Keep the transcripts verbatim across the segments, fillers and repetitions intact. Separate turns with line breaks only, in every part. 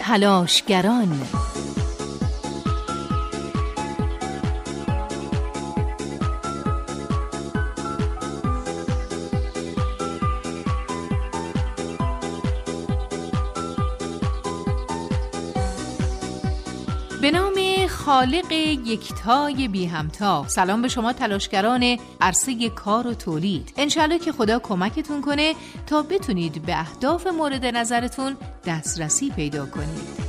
تلاشگران. به نام خالق یکتای بی همتا. سلام به شما تلاشگران عرصه کار و تولید. انشالله که خدا کمکتون کنه تا بتونید به اهداف مورد نظرتون دسترسی پیدا کنید.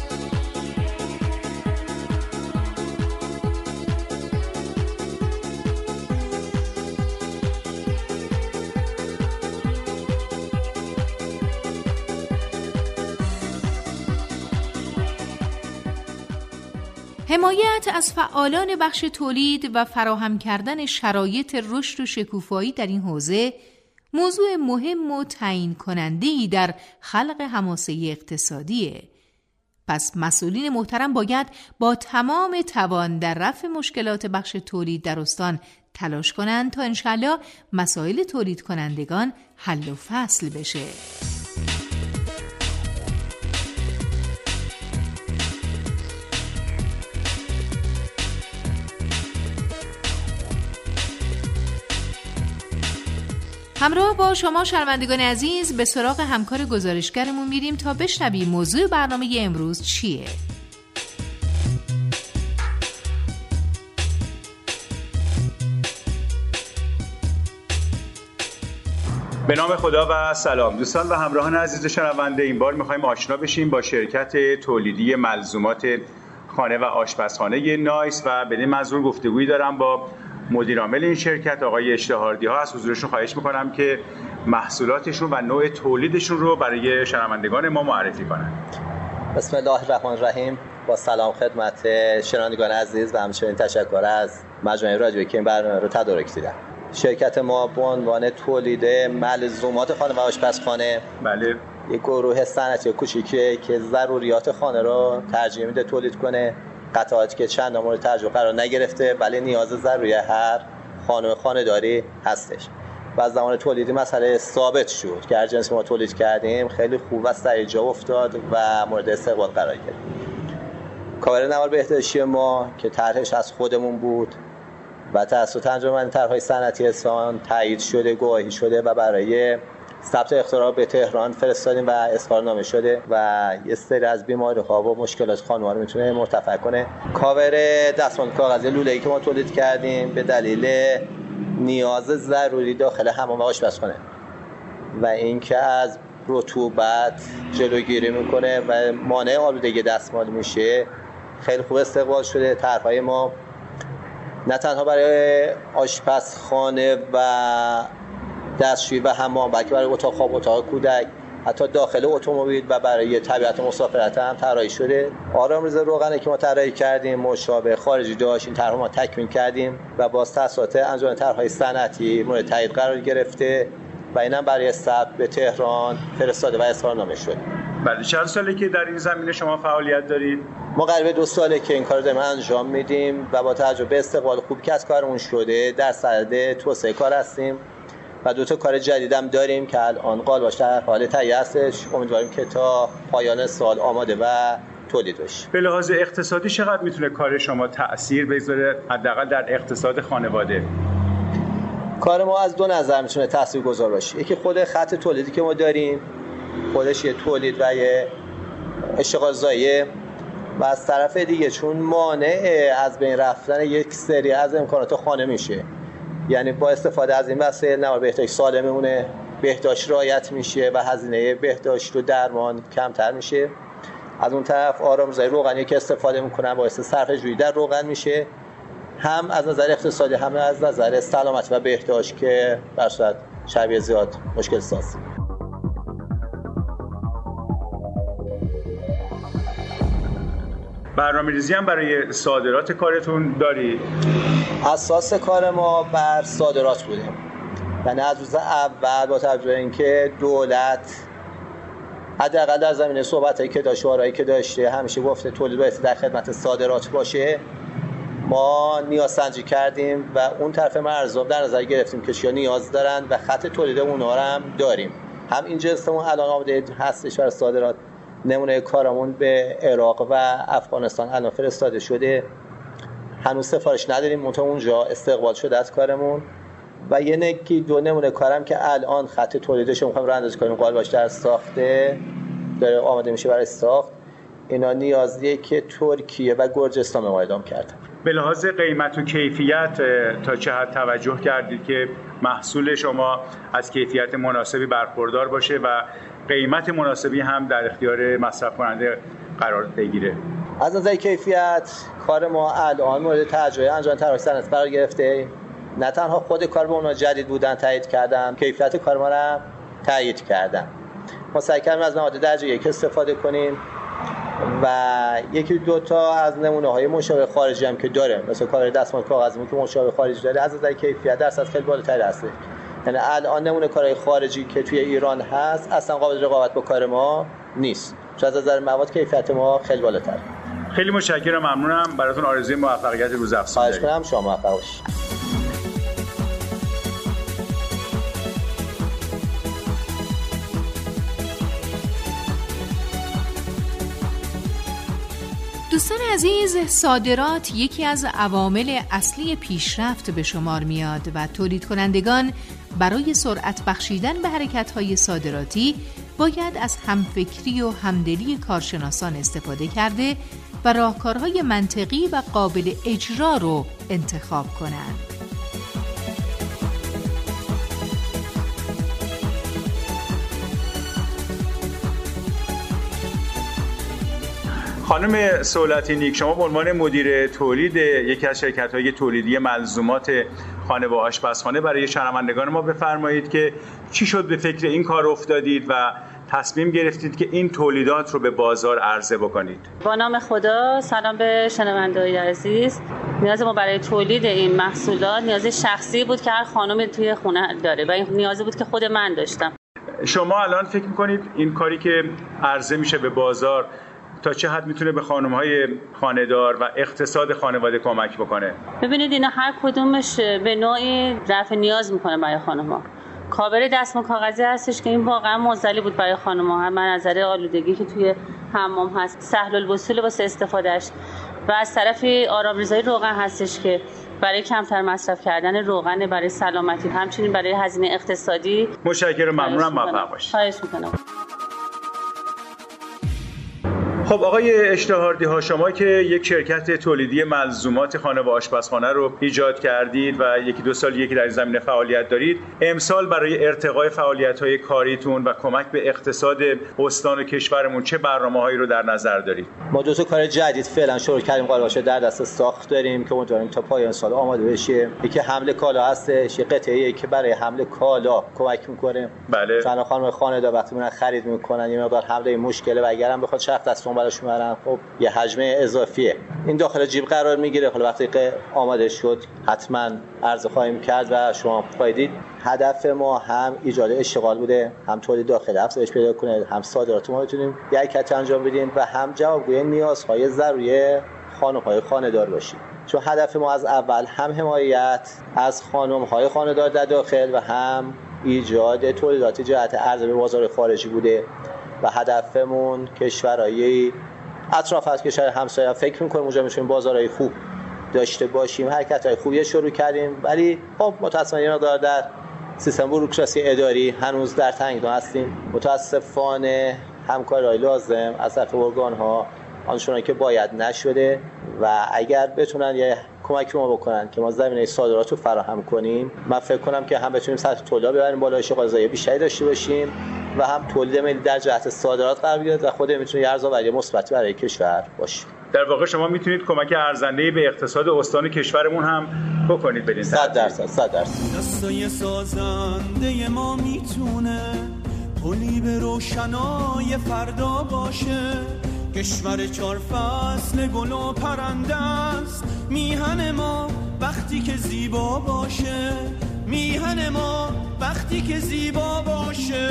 حمایت از فعالان بخش تولید و فراهم کردن شرایط رشد و شکوفایی در این حوزه موضوع مهم و تعیین کننده‌ای در خلق حماسه اقتصادیه. پس مسئولین محترم باید با تمام توان در رفع مشکلات بخش تولید در استان تلاش کنند تا انشالله مسائل تولید کنندگان حل و فصل بشه. همراه با شما شنوندگان عزیز به سراغ همکار گزارشگرمون میریم تا بشنویم موضوع برنامه امروز چیه.
به نام خدا و سلام دوستان و همراهان عزیز شنونده. این بار میخوایم آشنا بشیم با شرکت تولیدی ملزومات خانه و آشپزخانه نایس و بدین منظور گفتگویی دارم با مدیر عامل این شرکت آقای اشتهاردی ها. از حضورشون خواهش میکنم که محصولاتشون و نوع تولیدشون رو برای شنوندگان ما معرفی کنن.
بسم الله الرحمن الرحیم. با سلام خدمت شنوندگان عزیز و همچنین تشکر از مجموعه رادیویی که این برنامه رو تدارک دیدن. شرکت ما به عنوان تولید ملزومات خانه و آشپزخانه
بله
یک گروه صنعتی کوچیکه که ضروریات خانه رو ترجیح میده تولید کنه. قطعاتی که چند مورد توجه قرار نگرفته ولی نیاز ضروری هر خانم خانه‌داری هستش و از زمان تولیدی مسئله ثابت شد که هر جنسی ما تولید کردیم خیلی خوب و سریع جا افتاد و مورد استقبال قرار گرفت. کاور نوار بهداشتی ما که طرحش از خودمون بود و توسط انجمن طرح‌های صنعتی اصفهان تایید شده، گواهی شده و برای ثبت اختراع به تهران فرستادیم و اظهارنامه شده و یه سری از بیماری‌ها و مشکلات خانوار رو میتونه مرتفع کنه. کاور دستمال کاغذی لوله‌ای که ما تولید کردیم به دلیل نیاز ضروری داخل حمام و آشپزخانه و اینکه از رطوبت جلوگیری میکنه و مانع آلودگی دستمال میشه خیلی خوب استقبال شده. طرح‌های ما نه تنها برای آشپزخانه و دستشویی و حمام بلکه برای اتاق خواب، اتاق کودک، حتی داخل اتومبیل و برای طبیعت مسافرت هم طراحی شده. آرام‌ریز روغنی که ما طراحی کردیم مشابه خارجی داشت، این طرح ما تکمیل کردیم و باز توسط انجمن طرح‌های صنعتی مورد تایید قرار گرفته و اینم برای ثبت به تهران فرستاده و اظهارنامه شده.
بله چند ساله که در این زمینه شما فعالیت دارید؟
ما قریب دو ساله که این کار رو داریم انجام میدیم و با توجه به استقبال خوب که از کارمون شده در صدد توسعه کار هستیم و دو تا کار جدیدم داریم که الان قالباش در حال تهیه هستش. امیدواریم که تا پایان سال آماده و تولید بشه.
به لحاظ اقتصادی چقدر میتونه کار شما تأثیر بذاره حداقل در اقتصاد خانواده؟
کار ما از دو نظر میتونه تاثیرگذار باشه. یکی خود خط تولیدی که ما داریم خودش یه تولید و یه اشتغال زایه و از طرف دیگه چون مانع از بین رفتن یک سری از امکانات خانه میشه، یعنی با استفاده از این وسایل نوار بهداشت سالم میمونه، بهداشت رعایت میشه و هزینه بهداشت و درمان کمتر میشه. از اون طرف آرام‌ریزی روغنی که استفاده میکنن باعث صرفه جویی در روغن میشه، هم از نظر اقتصادی هم از نظر سلامت و بهداشت که در صورت شبیه زیاد مشکل ساز.
برنامه‌ریزی هم برای صادرات کارتون دارید؟
اساس کار ما بر صادرات بودیم. یعنی از روز اول با توجه به اینکه دولت حداقل در زمینه صحبتایی که داشته، آرایی که داشته، همیشه گفته تولید باید در خدمت صادرات باشه، ما نیاز سنجی کردیم و اون طرف مرزا در نظر گرفتیم که چیا نیاز دارن و خط تولید اونها رو هم داریم. هم این جنسمون الان آماده هستش برای صادرات نمونه کارمون به عراق و افغانستان الان فرستاده شده. هنوز سفارش نداریم، منتها اونجا استقبال شده از کارمون. و یه نکی دو نمونه کارم که الان خط تولیدش رو می‌خوایم راه اندازی کنیم، قالباش در ساخته داره آماده میشه برای ساخت. اینا نیازیه که ترکیه و گرجستان به ما اعلام کردن.
به لحاظ قیمت و کیفیت تا چه حد توجه کردید که محصول شما از کیفیت مناسبی برخوردار باشه و قیمت مناسبی هم در اختیار مصرف کننده قرار بگیره؟
از نظر کیفیت کار ما الان مورد توجه انجام طراحی صنعت قرار گرفته. نه تنها خود کار به اونا جدید بودن تایید کردم، کیفیت کار ما را تایید کردم. ما سعی کردیم از مواد درجه یک استفاده کنیم و یکی دو تا از نمونه‌های مشابه خارجی هم که داره، مثلا کار دستمال کاغذی که مشابه خارجی داره، از نظر کیفیت درصد خیلی بالاتری هست. یعنی الان نمونه کارهای خارجی که توی ایران هست اصلا قابل رقابت با کار ما نیست. چون از نظر مواد کیفیت ما خیلی بالاتره.
خیلی متشکرم، ممنونم. براتون آرزوی موفقیت روز افزون
دارم. خواهش کنم، شما موفق باشید.
دوستان عزیز، صادرات یکی از عوامل اصلی پیشرفت به شمار میاد و تولید کنندگان برای سرعت بخشیدن به حرکت‌های صادراتی باید از همفکری و همدلی کارشناسان استفاده کرده و راهکارهای منطقی و قابل اجرا رو انتخاب کنند.
خانم سولتی نیک، شما به عنوان مدیر تولید یکی از شرکت‌های تولیدی ملزومات خانه و آشپزخانه برای شنوندگان ما بفرمایید که چی شد به فکر این کار افتادید و تصمیم گرفتید که این تولیدات رو به بازار عرضه بکنید؟
با نام خدا، سلام به شنونده‌های عزیز. نیاز ما برای تولید این محصولات نیاز شخصی بود که هر خانمی توی خونه داره و این نیازی بود که خود من داشتم.
شما الان فکر می‌کنید این کاری که عرضه میشه به بازار تا چه حد میتونه به خانم‌های خانه‌دار و اقتصاد خانواده کمک بکنه؟
ببینید اینا هر کدومش به نوعی رفع نیاز میکنه برای خانم‌ها. کابل دستمال کاغذی هستش که این واقعا معضلی بود برای خانم‌ها، هم از نظر آلودگی که توی حمام هست، سهل الوصول واسه استفادهش، و از طرفی آرام‌ریزای روغن هستش که برای کمتر مصرف کردن روغن برای سلامتی، همچنین برای هزینه اقتصادی.
متشکرم، ممنونم، موفق باشید.
خواهش می‌کنم.
خب آقای اشتهاردی ها، شما که یک شرکت تولیدی ملزومات خانه و آشپزخانه رو ایجاد کردید و یکی دو سال یکی در زمینه فعالیت دارید، امسال برای ارتقای فعالیت‌های کاریتون و کمک به اقتصاد استان و کشورمون چه برنامه‌هایی رو در نظر دارید؟
ما دو تا کار جدید فعلا شروع کردیم، قالباش در دست ساخت داریم که امیدواریم تا پایان سال آماده بشه. یکی حمل کالا هستش، یه قطعه‌ای که برای حمل کالا کمک می‌کنه.
بله.
چند خانم خانه‌دار وقتی میرن خرید می‌کنن یه مقدار حمله مشکله و اگرم بخواد چرخ دستمون براش میارن، خب یه حجم اضافیه، این داخل جیب قرار میگیره. حالا وقتی که آماده شد حتما عرضه خواهیم کرد و شما فایدید. هدف ما هم ایجاد اشتغال بوده، هم تولید داخل افزایش پیدا کنه، هم صادرات ما بتونیم یک حرکت انجام بدیم و هم جوابگوی نیازهای ضروری خانم‌های خانه‌دار باشیم. چون هدف ما از اول هم حمایت از خانم‌های خانه‌دار در داخل و هم ایجاد تولیدات جهت عرضه به بازار خارجی بوده و هدفمون کشورهای اطراف از کشور همسایه فکر می‌کنیم اونجا می‌تونیم بازارهای خوب داشته باشیم. حرکت‌های خوبی شروع کردیم، ولی خب متأسفانه یه مقدار در سیستم بوروکراسی اداری هنوز در تنگنا هستیم. متأسفانه همکاری لازم از طرف ارگان‌ها آنچنانی که باید نشده و اگر بتونن یه کمک ما بکنن که ما زمینه صادرات رو فراهم کنیم، من فکر کنم که هم بتونیم سطح تولید ببریم بالا، اشتغالزایی بیشتری داشته باشیم و هم تولید ملی در جهت صادرات قرار بگیره و خود میتونه یه ارزآوری مثبتی برای کشور باشه.
در واقع شما میتونید کمک ارزنده‌ای به اقتصاد استان کشورمون هم بکنید. بدین
صد درصد صد درصد
دستای سازنده ما میتونه پلی به روشنای فردا باشه. کشور چار فصل گل و پرنده است، میهن ما وقتی که زیبا باشه، میهن ما وقتی که زیبا باشه.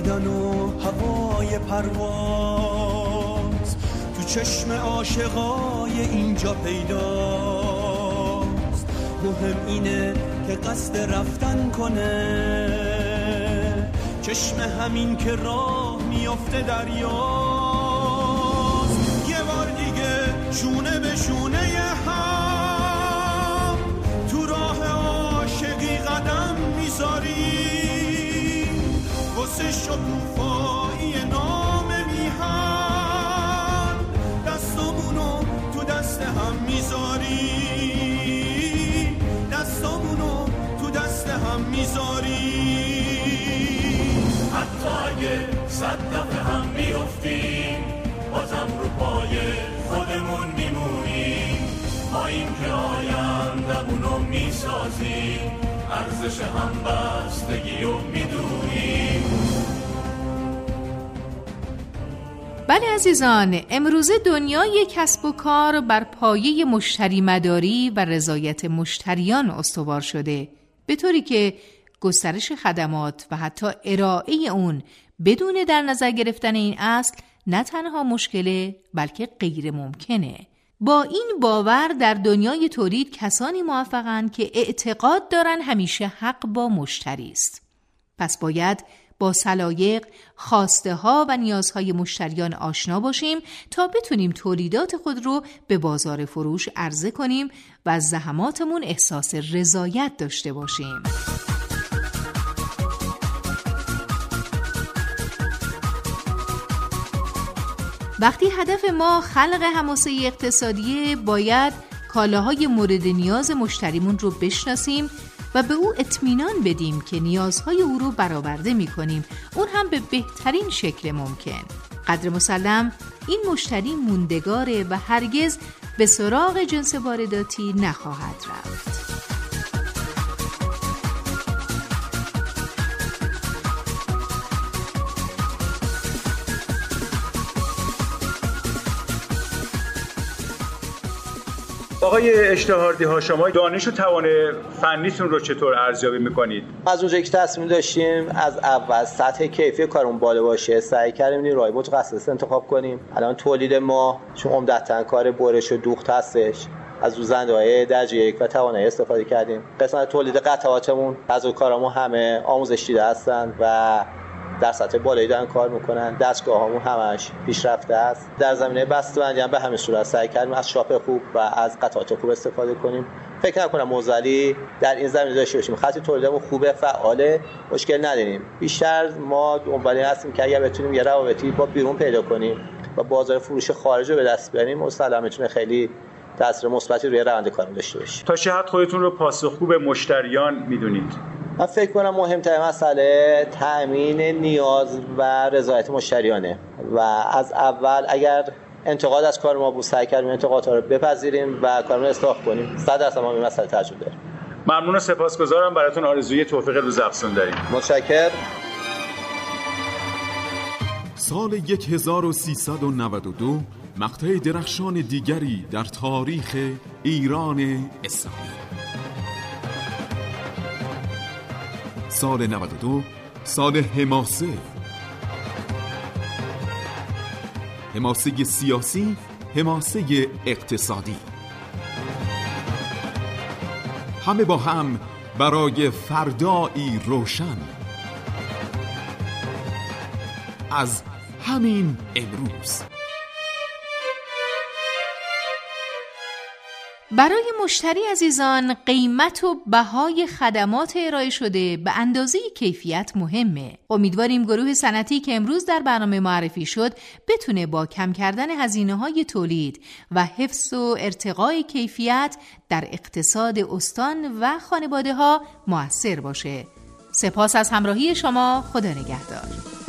بودن و هوای پرواز تو چشم عاشقای اینجا پیداست. مهم اینه که قصد رفتن کنه، چشم همین که راه میافته دریاست. یه بار دیگه شونه به شونه هم تو راه عاشقی قدم میذاری، واسه شکوفایی نام میهن دستامونو تو دست هم میذاری، دستامونو تو دست هم میذاری.
حتی اگه صد دفعه هم میافتیم بازم رو پای خودمون میمونیم. ما این که آیندمونو میسازیم، ارزش هم بستگیو میدونیم.
بله عزیزان، امروزه دنیای کسب و کار بر پایه مشتری مداری و رضایت مشتریان استوار شده، به طوری که گسترش خدمات و حتی ارائه اون بدون در نظر گرفتن این اصل نه تنها مشکله بلکه غیر ممکنه. با این باور در دنیای تولید کسانی موفقن که اعتقاد دارن همیشه حق با مشتری است. پس باید با سلایق، خواسته ها و نیازهای مشتریان آشنا باشیم تا بتونیم تولیدات خود رو به بازار فروش عرضه کنیم و از زحماتمون احساس رضایت داشته باشیم. وقتی هدف ما خلق حماسه اقتصادیه، باید کالاهای مورد نیاز مشتریمون رو بشناسیم و به او اطمینان بدیم که نیازهای او رو برآورده می‌کنیم، اون هم به بهترین شکل ممکن. قدر مسلم این مشتری موندگاره و هرگز به سراغ جنس وارداتی نخواهد رفت.
آقای اشتهاردی ها، شما دانش و توان فنیتون رو چطور ارزیابی میکنید؟
از اونجایی که تصمیم داشتیم از اول سطح کیفی کارمون بالا باشه، سعی کردیم این راه متخصص انتخاب کنیم. الان تولید ما چون عمدتاً کار برش و دوخت هستش، از دوزنده‌های درجه یک و توانایی استفاده کردیم. قسمت تولید قطعاتمون از کارامون همه آموزش دیده هستن و در سطح بالایی دارن کار میکنن. دستگاهامون همش پیشرفته است. در زمینه بسته‌بندی هم به همین صورت سعی کردیم از شاپ خوب و از قطعات خوب استفاده کنیم. فکر نکنم موزلی در این زمینه داشته باشیم. خط تولیدمون خوبه، فعاله، مشکل نداریم. بیشتر ما دنبال این هستیم که اگر بتونیم یه روابطی با بیرون پیدا کنیم و بازار فروش خارج رو به دست بیاریم، مستقیما میتونه خیلی تاثیر مثبتی روی روند کارمون داشته باشه.
تا چه حد خودتون رو پاسخگو به مشتریان میدونید؟
من فکر کنم مهمترین مسئله تأمین نیاز و رضایت مشتریانه و از اول اگر انتقاد از کار ما بود سعی کردیم انتقادها رو بپذیریم و کارمون رو اصلاح کنیم. صد درصد ما این مسئله تجربه داریم.
ممنون و سپاسگزارم. براتون آرزوی توفیق روزافزون داریم.
متشکرم.
سال هزار و سیصد و نود و دو مقطع درخشان دیگری در تاریخ ایران اسلامی. سال نود و دو سال حماسه، حماسه سیاسی، حماسه اقتصادی، همه با هم برای فردایی روشن. از همین امروز
برای مشتری عزیزان قیمت و بهای خدمات ارائه شده به اندازه کیفیت مهمه. امیدواریم گروه صنعتی که امروز در برنامه معرفی شد بتونه با کم کردن هزینه‌های تولید و حفظ و ارتقای کیفیت در اقتصاد استان و خانواده‌ها مؤثر باشه. سپاس از همراهی شما. خدا نگهدار.